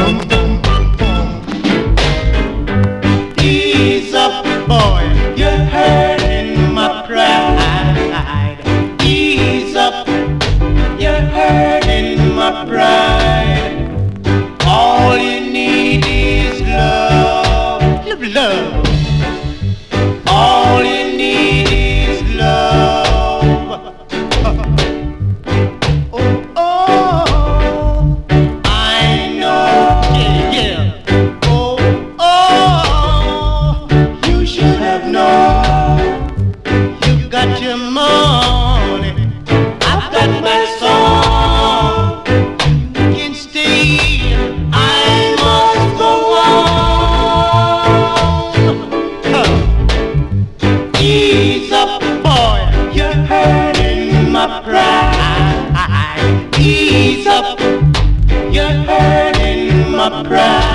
Ease up, boy, you're hurting my pride. Ease up, you're hurting my pride. All you need is love, love, love. All you need is love. Oh, oh, I know, yeah, yeah. Oh, oh, you should have known. You got your money, I've got my song. You can stay, I must go on. Ease up, boy, you're hurting my pride. Ease up, you're hurting my pride.